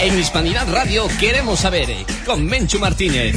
En Hispanidad Radio queremos saber, con Menchu Martínez.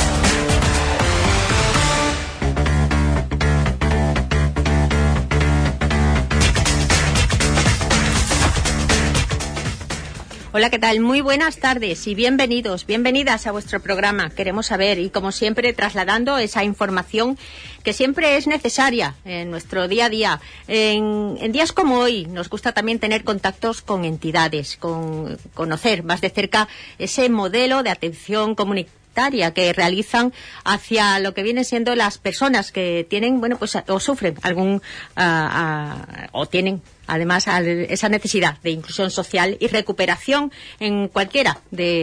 Hola, ¿qué tal? Muy buenas tardes y bienvenidos, bienvenidas a vuestro programa. Queremos saber, y como siempre trasladando esa información que siempre es necesaria en nuestro día a día. En días como hoy nos gusta también tener contactos con entidades, con conocer más de cerca ese modelo de atención comunitaria que realizan hacia lo que vienen siendo las personas que tienen, bueno, pues o sufren algún o tienen además esa necesidad de inclusión social y recuperación en cualquiera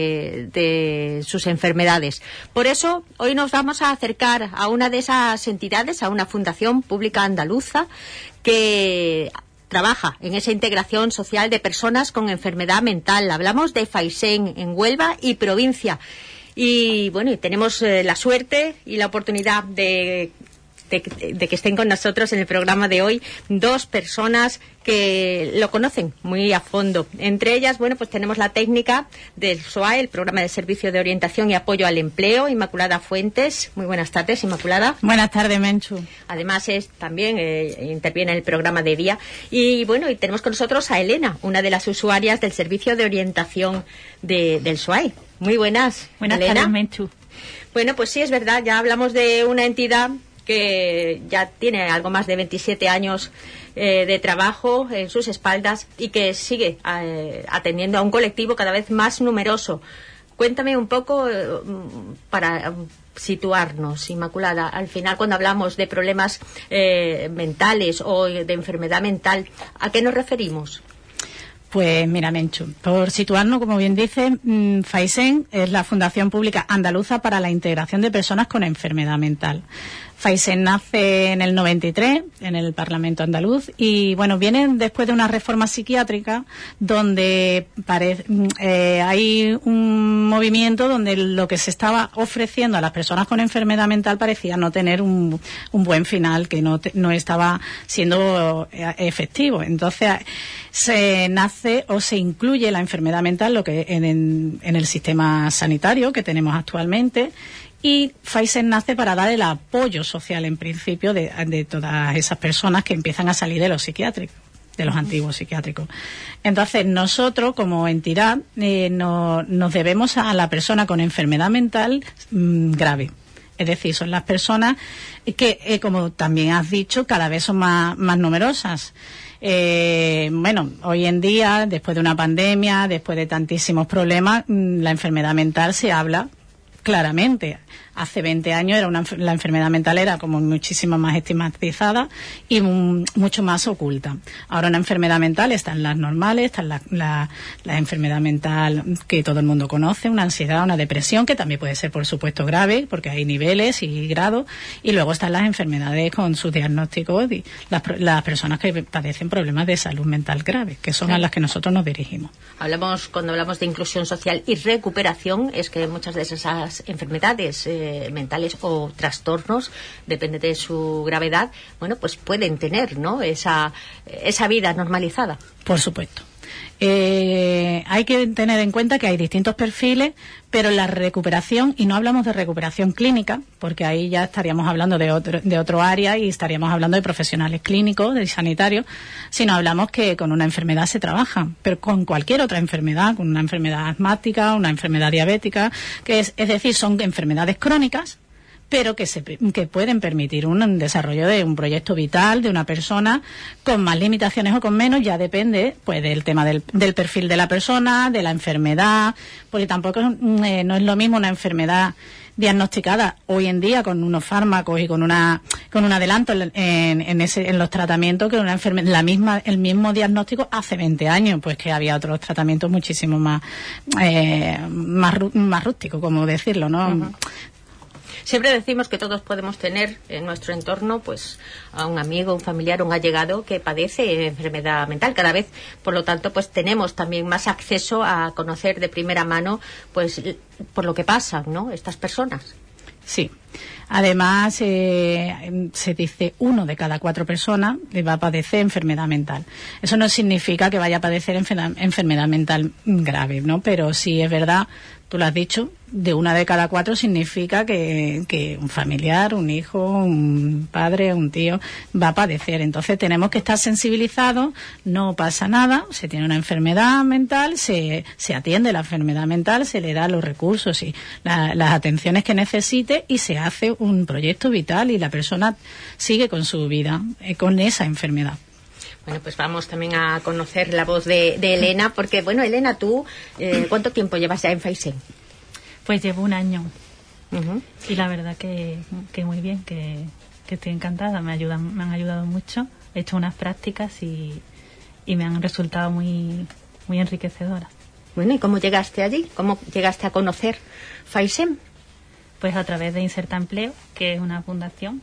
de sus enfermedades. Por eso hoy nos vamos a acercar a una de esas entidades, a una fundación pública andaluza que trabaja en esa integración social de personas con enfermedad mental. Hablamos de Faisen en Huelva y provincia. Y bueno, y tenemos la suerte y la oportunidad de que estén con nosotros en el programa de hoy dos personas que lo conocen muy a fondo. Entre ellas, bueno, pues tenemos la técnica del SOAE, el Programa de Servicio de Orientación y Apoyo al Empleo, Inmaculada Fuentes. Muy buenas tardes, Inmaculada. Buenas tardes, Menchu. Además, también interviene en el programa de día. Y bueno, y tenemos con nosotros a Elena, una de las usuarias del Servicio de Orientación del SOAE. Muy buenas. Buenas tardes, Menchu. Bueno, pues sí, es verdad, ya hablamos de una entidad que ya tiene algo más de 27 años de trabajo en sus espaldas y que sigue atendiendo a un colectivo cada vez más numeroso. Cuéntame un poco para situarnos, Inmaculada. Al final, cuando hablamos de problemas mentales o de enfermedad mental, ¿a qué nos referimos? Pues mira, Menchu, por situarnos, como bien dice, Faisen es la Fundación Pública Andaluza para la Integración de Personas con Enfermedad Mental. Faisen nace en el 93 en el Parlamento andaluz y bueno, viene después de una reforma psiquiátrica donde hay un movimiento donde lo que se estaba ofreciendo a las personas con enfermedad mental parecía no tener un buen final, que no estaba siendo efectivo. Entonces se nace o se incluye la enfermedad mental lo que en el sistema sanitario que tenemos actualmente. Y Faisen nace para dar el apoyo social, en principio, de todas esas personas que empiezan a salir de los psiquiátricos, de los antiguos psiquiátricos. Entonces, nosotros, como entidad, nos debemos a la persona con enfermedad mental grave. Es decir, son las personas que, como también has dicho, cada vez son más numerosas. Bueno, hoy en día, después de una pandemia, después de tantísimos problemas, la enfermedad mental se habla claramente. Hace 20 años la enfermedad mental era como muchísimo más estigmatizada y mucho más oculta. Ahora una enfermedad mental está en las normales, está en la enfermedad mental que todo el mundo conoce, una ansiedad, una depresión, que también puede ser, por supuesto, grave, porque hay niveles y grados, y luego están las enfermedades con sus diagnósticos y las personas que padecen problemas de salud mental graves, que son a las que nosotros nos dirigimos. Cuando hablamos de inclusión social y recuperación, es que muchas de esas enfermedades mentales o trastornos, depende de su gravedad, bueno, pues pueden tener, ¿no?, esa vida normalizada. Por supuesto. Hay que tener en cuenta que hay distintos perfiles, pero la recuperación, y no hablamos de recuperación clínica, porque ahí ya estaríamos hablando de otro área y estaríamos hablando de profesionales clínicos, de sanitarios, sino hablamos que con una enfermedad se trabaja, pero con cualquier otra enfermedad, con una enfermedad asmática, una enfermedad diabética, es decir, son enfermedades crónicas, pero que pueden permitir un desarrollo de un proyecto vital de una persona con más limitaciones o con menos, ya depende pues del tema del perfil de la persona, de la enfermedad, porque tampoco no es lo mismo una enfermedad diagnosticada hoy en día con unos fármacos y con un adelanto en los tratamientos que una enfermedad, el mismo diagnóstico hace 20 años, pues que había otros tratamientos muchísimo más rústicos, como decirlo, ¿no? Uh-huh. Siempre decimos que todos podemos tener en nuestro entorno pues a un amigo, un familiar, un allegado que padece enfermedad mental. Cada vez, por lo tanto, pues tenemos también más acceso a conocer de primera mano pues por lo que pasan, ¿no?, estas personas. Sí, Además, se dice 1 de cada 4 personas le va a padecer enfermedad mental. Eso no significa que vaya a padecer enfermedad mental grave, ¿no? Pero sí es verdad, tú lo has dicho, de 1 de cada 4 significa que un familiar, un hijo, un padre, un tío va a padecer. Entonces tenemos que estar sensibilizados, no pasa nada, se tiene una enfermedad mental, se atiende la enfermedad mental, se le da los recursos y las atenciones que necesite y se hace un proyecto vital y la persona sigue con su vida, con esa enfermedad. Bueno, pues vamos también a conocer la voz de Elena, porque, bueno, Elena, tú, ¿cuánto tiempo llevas ya en Faizen? Pues llevo 1 año. Y la verdad que muy bien, que estoy encantada, me han ayudado mucho. He hecho unas prácticas y me han resultado muy, muy enriquecedoras. Bueno, ¿y cómo llegaste allí? ¿Cómo llegaste a conocer Faizen? Pues a través de Inserta Empleo, que es una fundación,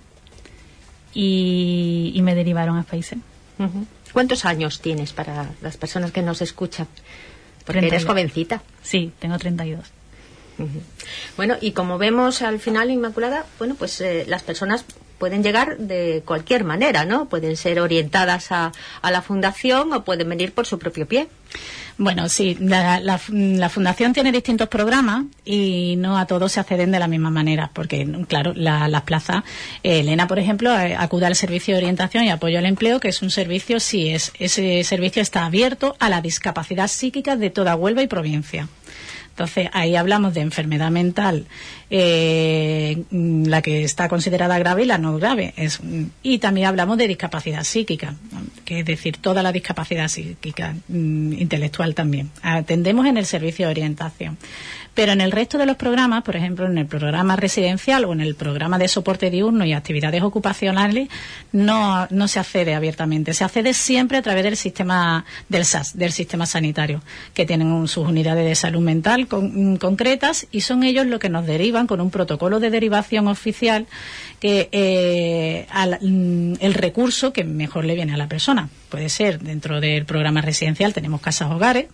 y me derivaron a Faizen. ¿Cuántos años tienes para las personas que nos escuchan? Porque 32. eres jovencita. Sí, tengo 32. Bueno, y como vemos al final, Inmaculada, bueno, pues las personas pueden llegar de cualquier manera, ¿no? Pueden ser orientadas a la fundación o pueden venir por su propio pie. Bueno, sí, la Fundación tiene distintos programas y no a todos se acceden de la misma manera, porque, claro, las plazas, Elena, por ejemplo, acude al servicio de orientación y apoyo al empleo, que es un servicio, ese servicio está abierto a la discapacidad psíquica de toda Huelva y provincia. Entonces, ahí hablamos de enfermedad mental, la que está considerada grave y la no grave. Y también hablamos de discapacidad psíquica, que es decir, toda la discapacidad psíquica, intelectual también. Atendemos en el servicio de orientación. Pero en el resto de los programas, por ejemplo, en el programa residencial o en el programa de soporte diurno y actividades ocupacionales, no se accede abiertamente. Se accede siempre a través del sistema del SAS, del sistema sanitario, que tienen sus unidades de salud mental concretas y son ellos los que nos derivan con un protocolo de derivación oficial que el recurso que mejor le viene a la persona. Puede ser dentro del programa residencial, tenemos casas hogares,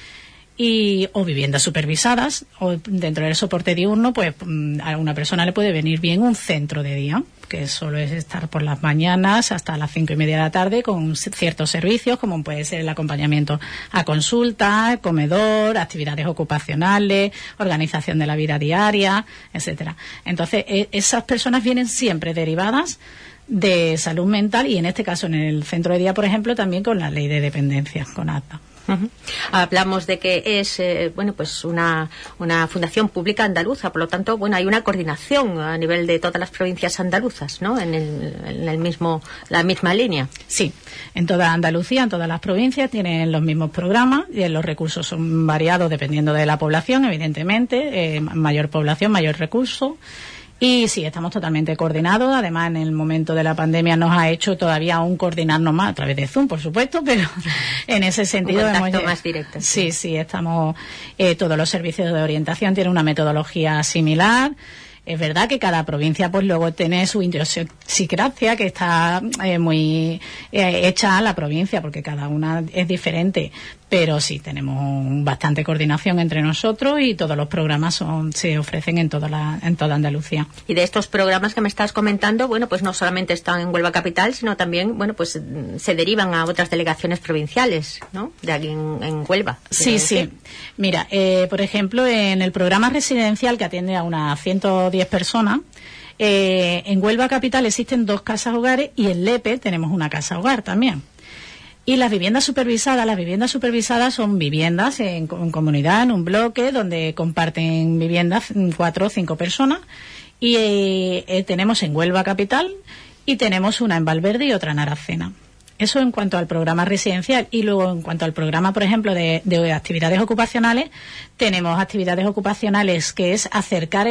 o viviendas supervisadas, o dentro del soporte diurno, pues a una persona le puede venir bien un centro de día, que solo es estar por las mañanas hasta las 5:30 de la tarde con ciertos servicios, como puede ser el acompañamiento a consulta, comedor, actividades ocupacionales, organización de la vida diaria, etcétera. Entonces, esas personas vienen siempre derivadas de salud mental y en este caso en el centro de día, por ejemplo, también con la ley de dependencia, con ATA. Hablamos de que es pues una fundación pública andaluza, por lo tanto, bueno, hay una coordinación a nivel de todas las provincias andaluzas, ¿no? En la misma línea. Sí, en toda Andalucía, en todas las provincias tienen los mismos programas y los recursos son variados dependiendo de la población, evidentemente, mayor población, mayor recurso. Y sí, estamos totalmente coordinados. Además, en el momento de la pandemia nos ha hecho todavía aún coordinarnos más, a través de Zoom, por supuesto, pero en ese sentido... Un contacto más directo. Sí, estamos... todos los servicios de orientación tienen una metodología similar. Es verdad que cada provincia pues luego tiene su idiosincrasia que está muy hecha a la provincia, porque cada una es diferente, pero sí tenemos bastante coordinación entre nosotros y todos los programas se ofrecen en toda Andalucía. Y de estos programas que me estás comentando, bueno, pues no solamente están en Huelva capital, sino también, bueno, pues se derivan a otras delegaciones provinciales, ¿no? De aquí en Huelva. Sí. Mira, por ejemplo, en el programa residencial que atiende a unas 110 personas, en Huelva capital existen 2 casas hogares y en Lepe tenemos una casa hogar también. Y las viviendas supervisadas son viviendas en comunidad, en un bloque, donde comparten viviendas 4 o 5 personas. Y tenemos en Huelva capital y tenemos una en Valverde y otra en Aracena. Eso en cuanto al programa residencial. Y luego en cuanto al programa, por ejemplo, de actividades ocupacionales, tenemos actividades ocupacionales que es acercar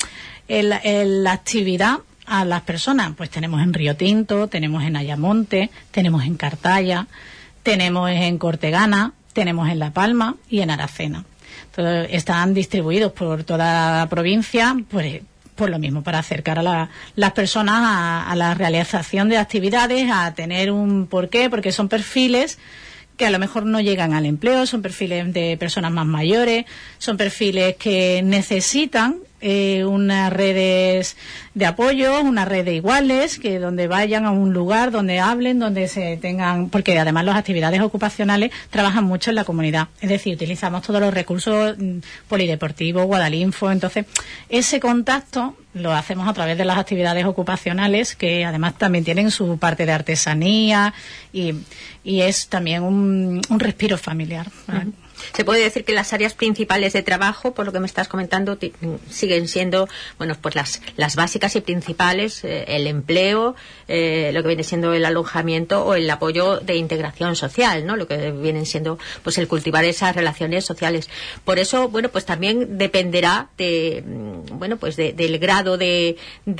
la actividad a las personas. Pues tenemos en Río Tinto, tenemos en Ayamonte, tenemos en Cartaya, tenemos en Cortegana, tenemos en La Palma y en Aracena. Entonces, están distribuidos por toda la provincia, pues por lo mismo, para acercar a las personas a la realización de actividades, a tener un porqué, porque son perfiles que a lo mejor no llegan al empleo, son perfiles de personas más mayores, son perfiles que necesitan unas redes de apoyo, unas redes iguales, que donde vayan a un lugar, donde hablen, donde se tengan, porque además las actividades ocupacionales trabajan mucho en la comunidad, es decir, utilizamos todos los recursos polideportivos, Guadalinfo, entonces ese contacto lo hacemos a través de las actividades ocupacionales, que además también tienen su parte de artesanía y es también un respiro familiar. Uh-huh. Se puede decir que las áreas principales de trabajo, por lo que me estás comentando, siguen siendo, bueno, pues las básicas y principales, el empleo, lo que viene siendo el alojamiento o el apoyo de integración social, ¿no? Lo que vienen siendo, pues, el cultivar esas relaciones sociales. Por eso, bueno, pues también dependerá de, bueno, pues del grado de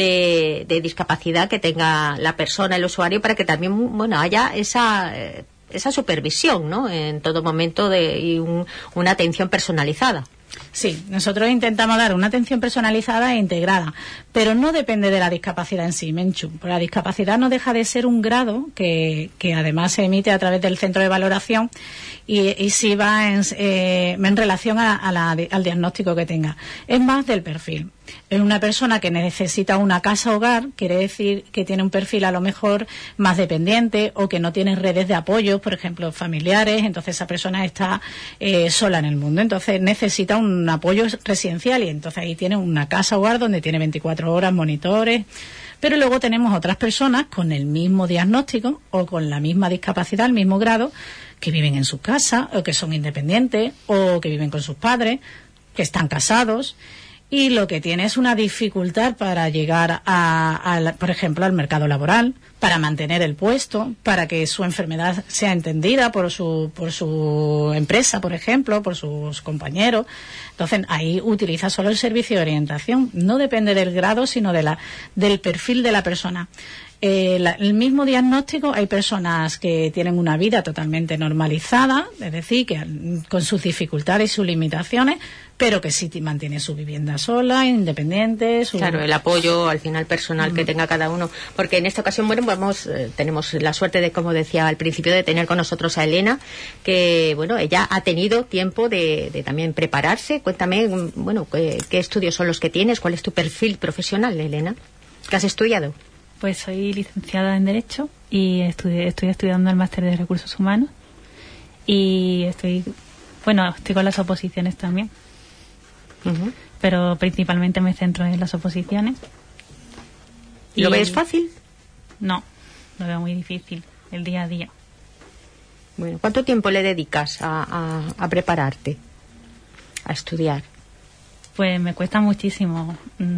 discapacidad que tenga la persona, el usuario, para que también, bueno, haya esa supervisión, ¿no? En todo momento y una atención personalizada. Sí, nosotros intentamos dar una atención personalizada e integrada, pero no depende de la discapacidad en sí, Menchu. La discapacidad no deja de ser un grado que además se emite a través del centro de valoración y sí va en relación al diagnóstico que tenga. Es más del perfil. Es una persona que necesita una casa-hogar, quiere decir que tiene un perfil a lo mejor más dependiente o que no tiene redes de apoyo, por ejemplo, familiares, entonces esa persona está sola en el mundo, entonces necesita un apoyo residencial y entonces ahí tiene una casa-hogar donde tiene 24 horas, monitores. Pero luego tenemos otras personas con el mismo diagnóstico o con la misma discapacidad, el mismo grado, que viven en su casa o que son independientes o que viven con sus padres, que están casados. Y lo que tiene es una dificultad para llegar por ejemplo, al mercado laboral, para mantener el puesto, para que su enfermedad sea entendida por su empresa, por ejemplo, por sus compañeros. Entonces, ahí utiliza solo el servicio de orientación. No depende del grado, sino del perfil de la persona. El mismo diagnóstico, hay personas que tienen una vida totalmente normalizada, es decir, que con sus dificultades y sus limitaciones, pero que sí mantiene su vivienda sola, independiente. Claro, el apoyo al final personal que tenga cada uno. Porque en esta ocasión, bueno, tenemos la suerte de, como decía al principio, de tener con nosotros a Elena, que, bueno, ella ha tenido tiempo de también prepararse. Cuéntame, bueno, ¿qué estudios son los que tienes? ¿Cuál es tu perfil profesional, Elena? ¿Qué has estudiado? Pues soy licenciada en Derecho y estoy estudiando el máster de Recursos Humanos y estoy con las oposiciones también. Uh-huh. Pero principalmente me centro en las oposiciones. ¿Lo ves fácil? No, lo veo muy difícil, el día a día. Bueno, ¿cuánto tiempo le dedicas a prepararte, a estudiar? Pues me cuesta muchísimo.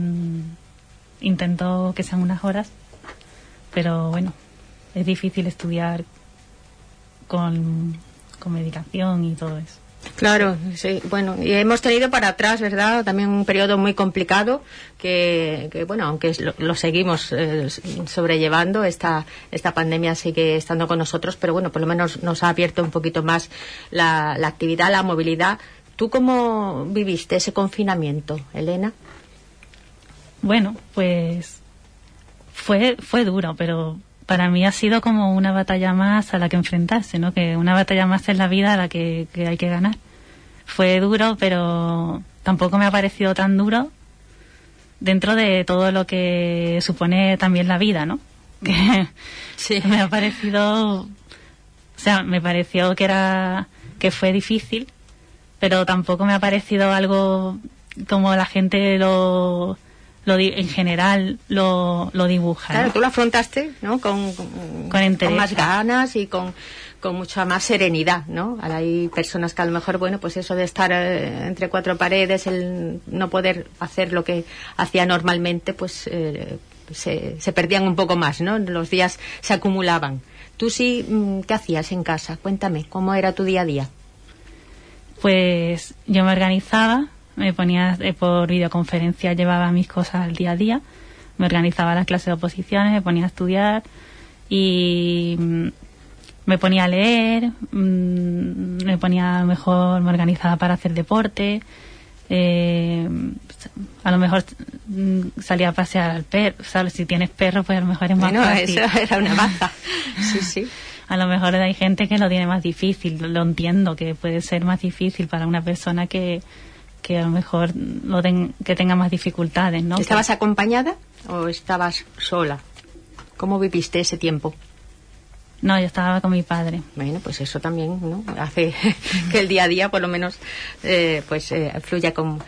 Intento que sean unas horas, pero bueno, es difícil estudiar con medicación y todo eso. Claro, sí. Bueno, y hemos tenido para atrás, ¿verdad?, también un periodo muy complicado que bueno, aunque lo seguimos sobrellevando, esta pandemia sigue estando con nosotros, pero bueno, por lo menos nos ha abierto un poquito más la actividad, la movilidad. ¿Tú cómo viviste ese confinamiento, Elena? Bueno, pues fue duro, pero para mí ha sido como una batalla más a la que enfrentarse, ¿no? Que una batalla más en la vida a la que hay que ganar. Fue duro, pero tampoco me ha parecido tan duro dentro de todo lo que supone también la vida, ¿no? Que sí. Me ha parecido, o sea, me pareció que fue difícil, pero tampoco me ha parecido algo como la gente en general lo dibuja. Claro, ¿no? Tú lo afrontaste, ¿no? Con más ganas y con mucha más serenidad, ¿no? Ahora hay personas que a lo mejor, bueno, pues eso de estar entre cuatro paredes, el no poder hacer lo que hacía normalmente, pues se perdían un poco más, ¿no? Los días se acumulaban. Tú sí, ¿qué hacías en casa? Cuéntame, ¿cómo era tu día a día? Pues yo me organizaba, me ponía por videoconferencia, llevaba mis cosas al día a día, me organizaba las clases de oposiciones, me ponía a estudiar y me ponía a leer, me organizaba para hacer deporte, a lo mejor salía a pasear al perro, ¿sabes? Si tienes perro, pues a lo mejor es más fácil. Eso era una baza. Sí, sí. A lo mejor hay gente que lo tiene más difícil, lo entiendo, que puede ser más difícil para una persona que a lo mejor que tenga más dificultades, ¿no? ¿Estabas acompañada o estabas sola? ¿Cómo viviste ese tiempo? No, yo estaba con mi padre. Bueno, pues eso también, ¿no? Hace que el día a día, por lo menos, fluya con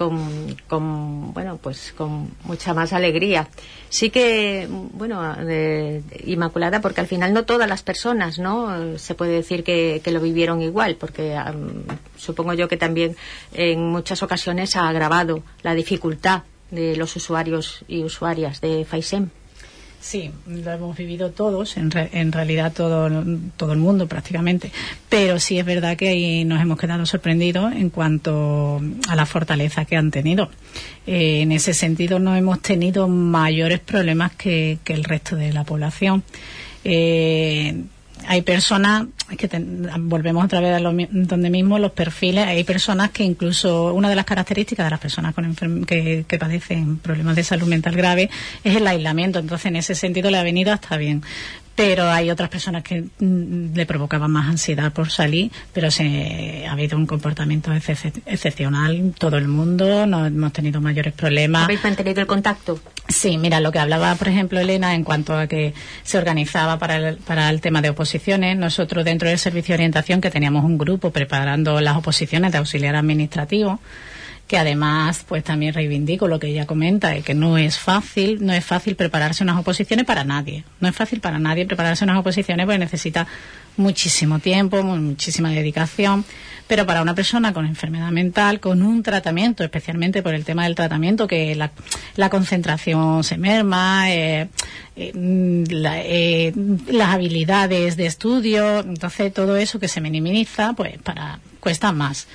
mucha más alegría. Sí que, Inmaculada, porque al final no todas las personas, ¿no? Se puede decir que lo vivieron igual, porque supongo yo que también en muchas ocasiones ha agravado la dificultad de los usuarios y usuarias de FAISEN. Sí, lo hemos vivido todos, en realidad todo el mundo prácticamente, pero sí es verdad que ahí nos hemos quedado sorprendidos en cuanto a la fortaleza que han tenido. En ese sentido no hemos tenido mayores problemas que el resto de la población. Hay personas, volvemos otra vez a donde mismo, los perfiles, hay personas que incluso, una de las características de las personas que padecen problemas de salud mental grave es el aislamiento, entonces en ese sentido le ha venido hasta bien. Pero hay otras personas que le provocaban más ansiedad por salir, pero ha habido un comportamiento excepcional, todo el mundo, no hemos tenido mayores problemas. ¿Habéis mantenido el contacto? Sí, mira, lo que hablaba, por ejemplo, Elena, en cuanto a que se organizaba para el tema de oposiciones, nosotros dentro del servicio de orientación, que teníamos un grupo preparando las oposiciones de auxiliar administrativo, que además pues también reivindico lo que ella comenta, que no es fácil prepararse unas oposiciones para nadie, no es fácil para nadie prepararse unas oposiciones porque necesita muchísimo tiempo, muchísima dedicación, pero para una persona con enfermedad mental, con un tratamiento, especialmente por el tema del tratamiento, que la concentración se merma, las habilidades de estudio, entonces todo eso que se minimiza, pues cuesta más.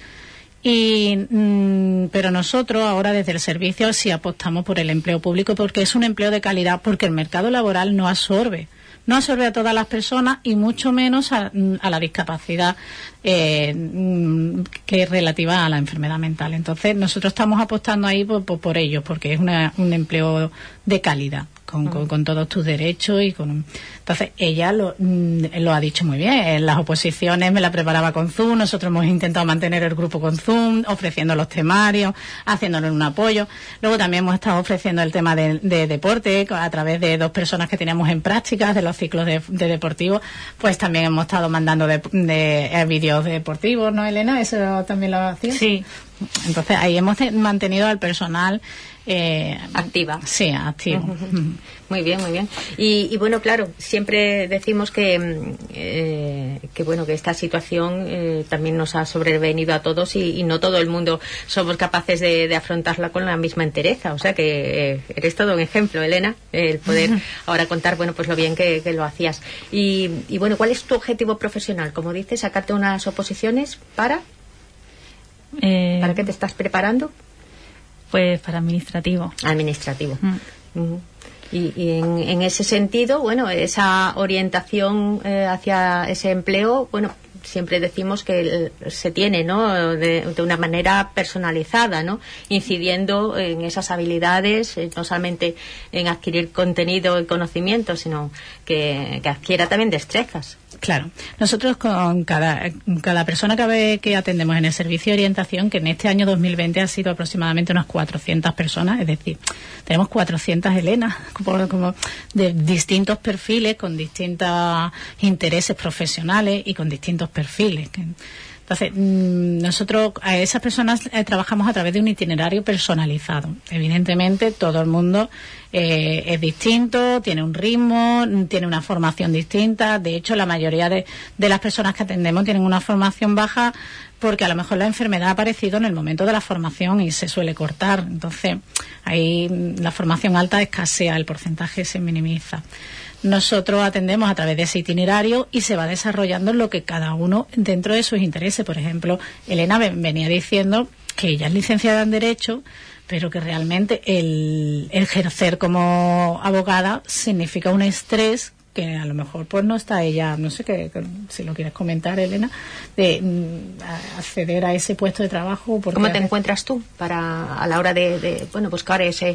Pero nosotros ahora desde el servicio sí apostamos por el empleo público porque es un empleo de calidad, porque el mercado laboral no absorbe a todas las personas y mucho menos a la discapacidad que es relativa a la enfermedad mental. Entonces nosotros estamos apostando ahí por ello, porque es un empleo de calidad. Con todos tus derechos entonces ella lo ha dicho muy bien. En las oposiciones me la preparaba con Zoom, nosotros hemos intentado mantener el grupo con Zoom, ofreciendo los temarios, haciéndole un apoyo. Luego también hemos estado ofreciendo el tema de deporte a través de 2 personas que teníamos en prácticas de los ciclos de deportivos, pues también hemos estado mandando de vídeos deportivos, ¿no, Elena? ¿Eso también lo hacías? Sí. Entonces ahí hemos mantenido al personal activa. Sí, activo. Muy bien, muy bien. Y bueno, claro, siempre decimos que esta situación también nos ha sobrevenido a todos y no todo el mundo somos capaces de afrontarla con la misma entereza. O sea que eres todo un ejemplo, Elena, el poder ahora contar, pues lo bien que lo hacías. Y bueno, ¿cuál es tu objetivo profesional? Como dices, sacarte unas oposiciones ¿para qué te estás preparando? Pues para administrativo. Administrativo. Y en ese sentido, esa orientación hacia ese empleo, siempre decimos que se tiene, ¿no? De una manera personalizada, ¿no? Incidiendo en esas habilidades, no solamente en adquirir contenido y conocimiento, sino que adquiera también destrezas. Claro. Nosotros con cada persona que atendemos en el servicio de orientación, que en este año 2020 ha sido aproximadamente unas 400 personas, es decir, tenemos 400 Helenas como de distintos perfiles, con distintos intereses profesionales y con distintos perfiles. Entonces, nosotros a esas personas trabajamos a través de un itinerario personalizado. Evidentemente, todo el mundo es distinto, tiene un ritmo, tiene una formación distinta. De hecho, la mayoría de las personas que atendemos tienen una formación baja porque a lo mejor la enfermedad ha aparecido en el momento de la formación y se suele cortar. Entonces, ahí la formación alta escasea, el porcentaje se minimiza. Nosotros atendemos a través de ese itinerario y se va desarrollando lo que cada uno dentro de sus intereses. Por ejemplo, Elena venía diciendo que ella es licenciada en Derecho, pero que realmente el ejercer como abogada significa un estrés que a lo mejor pues no está ella, no sé si lo quieres comentar, Elena, de acceder a ese puesto de trabajo. ¿Cómo te encuentras tú a la hora de buscar esa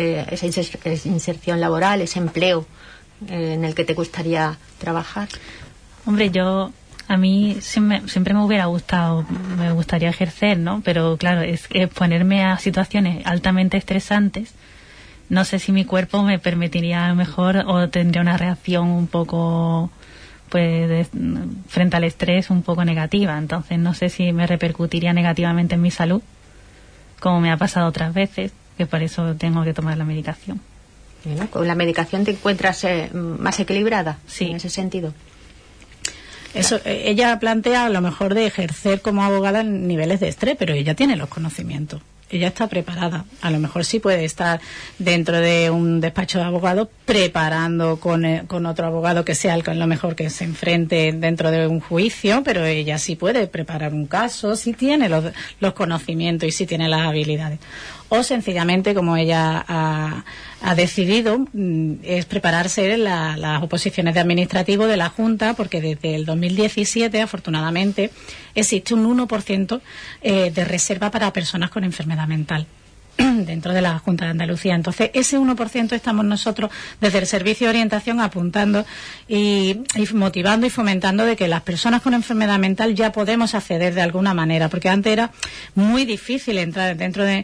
inserción laboral, ese empleo en el que te gustaría trabajar? Hombre, yo A mí siempre me hubiera gustado, me gustaría ejercer, ¿no? Pero claro, es que ponerme a situaciones altamente estresantes, no sé si mi cuerpo me permitiría a lo mejor o tendría una reacción un poco, pues, frente al estrés un poco negativa. Entonces no sé si me repercutiría negativamente en mi salud, como me ha pasado otras veces, que por eso tengo que tomar la medicación. Bueno, ¿con la medicación te encuentras más equilibrada? Sí. En ese sentido. Eso, ella plantea a lo mejor de ejercer como abogada en niveles de estrés, pero ella tiene los conocimientos. Ella está preparada. A lo mejor sí puede estar dentro de un despacho de abogados preparando con otro abogado que sea lo mejor que se enfrente dentro de un juicio, pero ella sí puede preparar un caso, sí tiene los conocimientos y sí tiene las habilidades. O sencillamente, como ella ha decidido, es prepararse en las oposiciones de administrativo de la Junta, porque desde el 2017, afortunadamente, existe un 1% de reserva para personas con enfermedad mental dentro de la Junta de Andalucía. Entonces, ese 1% estamos nosotros desde el Servicio de Orientación apuntando y motivando y fomentando de que las personas con enfermedad mental ya podemos acceder de alguna manera, porque antes era muy difícil entrar dentro de...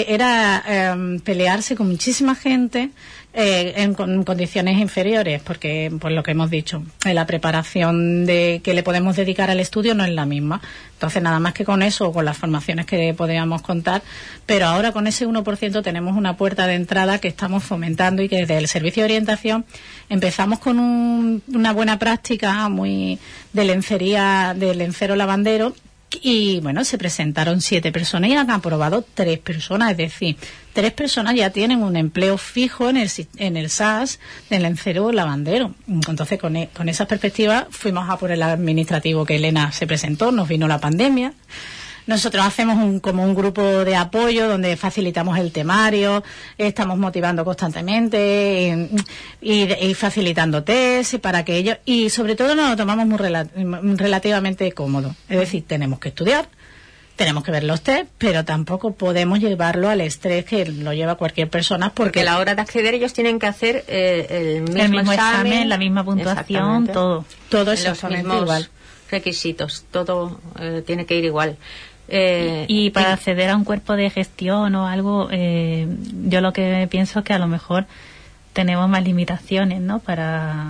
pelearse con muchísima gente en condiciones inferiores, porque por lo que hemos dicho, la preparación que le podemos dedicar al estudio no es la misma. Entonces, nada más que con eso o con las formaciones que podríamos contar, pero ahora con ese 1% tenemos una puerta de entrada que estamos fomentando y que desde el Servicio de Orientación empezamos con una buena práctica muy de lencería, de lencero lavandero. Y bueno, se presentaron 7 personas y han aprobado 3 personas, es decir, 3 personas ya tienen un empleo fijo en el SAS del lencero lavandero. Entonces, con esas perspectivas fuimos a por el administrativo que Elena se presentó, nos vino la pandemia. Nosotros hacemos como un grupo de apoyo donde facilitamos el temario, estamos motivando constantemente y facilitando test para que ellos, y sobre todo nos lo tomamos muy relativamente cómodo. Es decir, tenemos que estudiar, tenemos que ver los test, pero tampoco podemos llevarlo al estrés que lo lleva cualquier persona, porque a la hora de acceder ellos tienen que hacer el mismo examen, la misma puntuación, todo exactamente los mismos igual. Requisitos, todo tiene que ir igual. Y para acceder a un cuerpo de gestión o algo, yo lo que pienso es que a lo mejor tenemos más limitaciones, ¿no? Para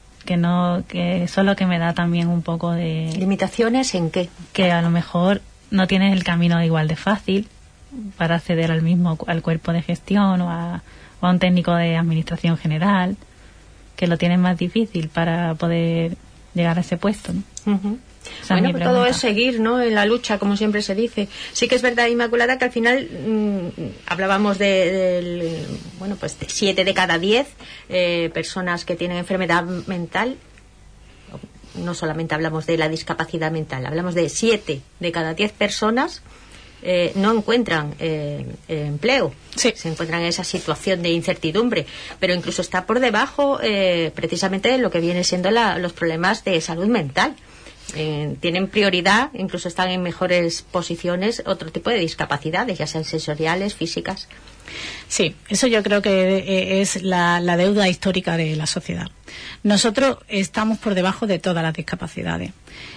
que eso es lo que me da también un poco de... ¿Limitaciones en qué? Que a lo mejor no tienes el camino igual de fácil para acceder al cuerpo de gestión o a un técnico de administración general, que lo tienes más difícil para poder llegar a ese puesto, ¿no? Uh-huh. Bueno, pues todo es seguir, ¿no? En la lucha, como siempre se dice. Sí que es verdad, Inmaculada, que al final hablábamos de 7 de cada 10 personas que tienen enfermedad mental. No solamente hablamos de la discapacidad mental, hablamos de 7 de cada 10 personas no encuentran empleo. Sí. Se encuentran en esa situación de incertidumbre, pero incluso está por debajo precisamente de lo que viene siendo los problemas de salud mental. Tienen prioridad, incluso están en mejores posiciones otro tipo de discapacidades, ya sean sensoriales, físicas. Sí, eso yo creo que es la deuda histórica de la sociedad. Nosotros estamos por debajo de todas las discapacidades.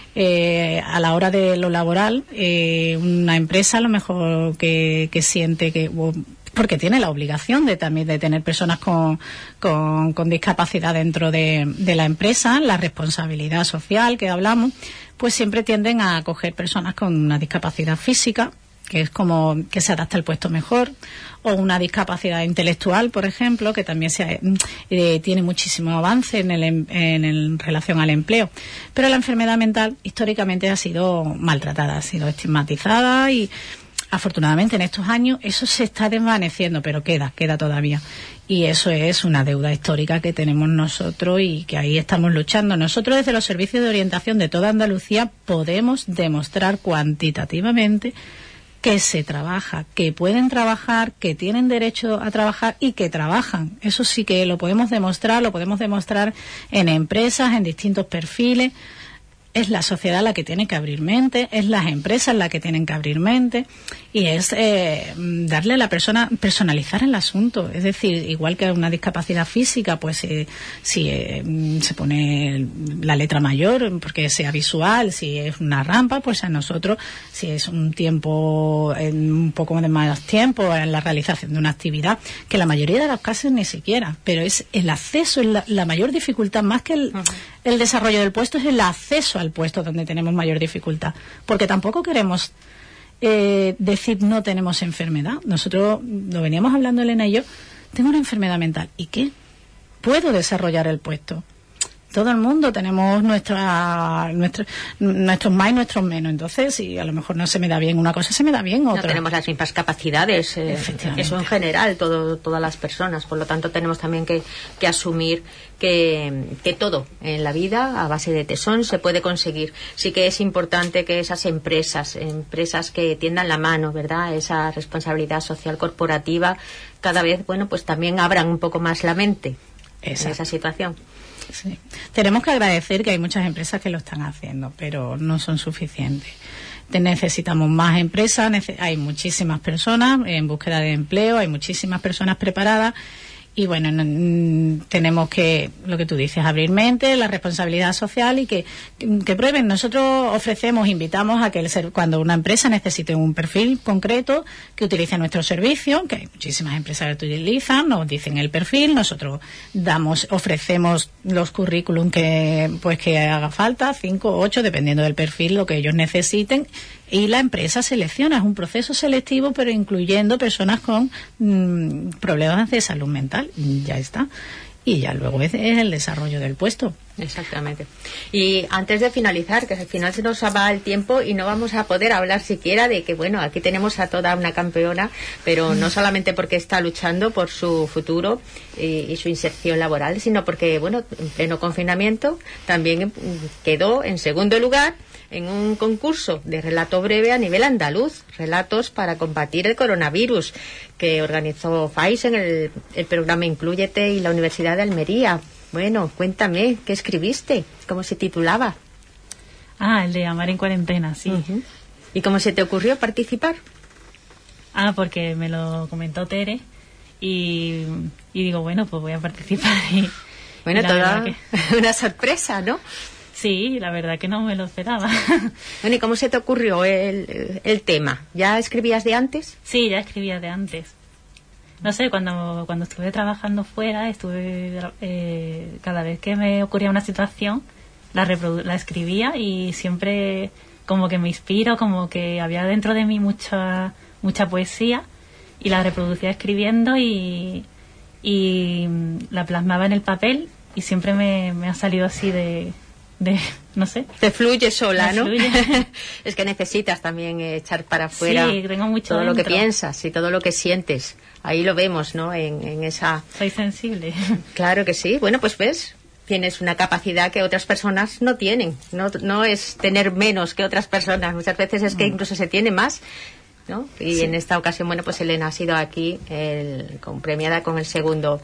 A la hora de lo laboral, una empresa a lo mejor que siente que... porque tiene la obligación también de tener personas con discapacidad dentro de la empresa, la responsabilidad social que hablamos, pues siempre tienden a acoger personas con una discapacidad física, que es como que se adapta al puesto mejor, o una discapacidad intelectual, por ejemplo, que también tiene muchísimo avance en relación al empleo. Pero la enfermedad mental históricamente ha sido maltratada, ha sido estigmatizada y afortunadamente en estos años eso se está desvaneciendo, pero queda todavía. Y eso es una deuda histórica que tenemos nosotros y que ahí estamos luchando. Nosotros desde los servicios de orientación de toda Andalucía podemos demostrar cuantitativamente que se trabaja, que pueden trabajar, que tienen derecho a trabajar y que trabajan. Eso sí que lo podemos demostrar en empresas, en distintos perfiles. es la sociedad la que tiene que abrir mente, es las empresas la que tienen que abrir mente, y es darle a la persona, personalizar el asunto. Es decir, igual que una discapacidad física, pues si se pone la letra mayor porque sea visual, si es una rampa, pues a nosotros, si es un poco de más tiempo en la realización de una actividad, que la mayoría de los casos ni siquiera, pero es el acceso, la mayor dificultad, más que el desarrollo del puesto, es el acceso al puesto donde tenemos mayor dificultad, porque tampoco queremos decir no tenemos enfermedad. Nosotros lo veníamos hablando Elena y yo, tengo una enfermedad mental, ¿y qué? Puedo desarrollar el puesto. Todo el mundo tenemos nuestros más y nuestros menos. Entonces, si a lo mejor no se me da bien una cosa, se me da bien otra. No tenemos las mismas capacidades, eso en general, todas las personas. Por lo tanto, tenemos también que asumir que todo en la vida, a base de tesón, se puede conseguir. Sí que es importante que esas empresas que tiendan la mano, ¿verdad?, esa responsabilidad social corporativa, cada vez, pues también abran un poco más la mente. Exacto. En esa situación. Sí. Tenemos que agradecer que hay muchas empresas que lo están haciendo, pero no son suficientes. Necesitamos más empresas, hay muchísimas personas en búsqueda de empleo, hay muchísimas personas preparadas. Y bueno, tenemos que, lo que tú dices, abrir mente, la responsabilidad social y que prueben. Nosotros invitamos a que cuando una empresa necesite un perfil concreto, que utilice nuestro servicio, que hay muchísimas empresas que lo utilizan, nos dicen el perfil, nosotros ofrecemos los currículum que haga falta, 5 o 8, dependiendo del perfil, lo que ellos necesiten, y la empresa selecciona. Es un proceso selectivo, pero incluyendo personas con problemas de salud mental. Ya está. Y ya luego es el desarrollo del puesto. Exactamente. Y antes de finalizar, que al final se nos va el tiempo y no vamos a poder hablar siquiera de que, aquí tenemos a toda una campeona, pero no solamente porque está luchando por su futuro y su inserción laboral, sino porque, en pleno confinamiento también quedó en segundo lugar en un concurso de relato breve a nivel andaluz, relatos para combatir el coronavirus, que organizó Phaisen, el programa Inclúyete y la Universidad de Almería. Bueno, cuéntame, ¿qué escribiste? ¿Cómo se titulaba? El de Amar en cuarentena, sí. Uh-huh. ¿Y cómo se te ocurrió participar? Porque me lo comentó Tere y digo, pues voy a participar. Toda una sorpresa, ¿no? Sí, la verdad que no me lo esperaba. Bueno, ¿y cómo se te ocurrió el tema? ¿Ya escribías de antes? Sí, ya escribía de antes. No sé, cuando estuve trabajando fuera, cada vez que me ocurría una situación, la escribía y siempre como que me inspiro, como que había dentro de mí mucha poesía y la reproducía escribiendo y la plasmaba en el papel y siempre me ha salido así no sé. Te fluye sola, ¿no? Fluye. Es que necesitas también echar para afuera tengo mucho todo dentro. Lo que piensas y todo lo que sientes. Ahí lo vemos, ¿no? En esa... Soy sensible. Claro que sí. Bueno, pues ves, tienes una capacidad que otras personas no tienen. No es tener menos que otras personas. Muchas veces es que incluso se tiene más, ¿no? Y sí. En esta ocasión, pues Elena ha sido aquí premiada con el segundo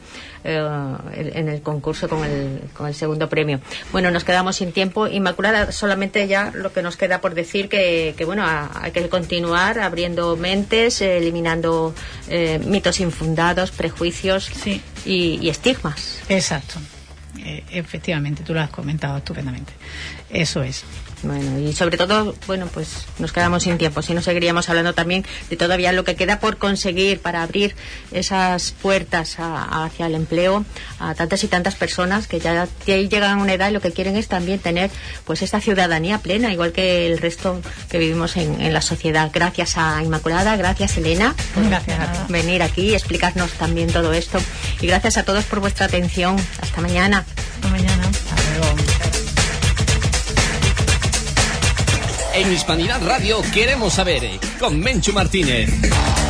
en el concurso con el segundo premio. Bueno, nos quedamos sin tiempo. Inmaculada, solamente ya lo que nos queda por decir que hay que continuar abriendo mentes, eliminando mitos infundados, prejuicios y estigmas. Exacto. Efectivamente, tú lo has comentado estupendamente. Eso es. Bueno, y sobre todo, pues nos quedamos sin tiempo. Si no, seguiríamos hablando también de todavía lo que queda por conseguir para abrir esas puertas hacia el empleo a tantas y tantas personas que ya llegan a una edad y lo que quieren es también tener pues esta ciudadanía plena, igual que el resto que vivimos en la sociedad. Gracias a Inmaculada, gracias Elena por venir aquí y explicarnos también todo esto. Y gracias a todos por vuestra atención. Hasta mañana. Hasta mañana. Hasta luego. En Hispanidad Radio queremos saber, con Menchu Martínez.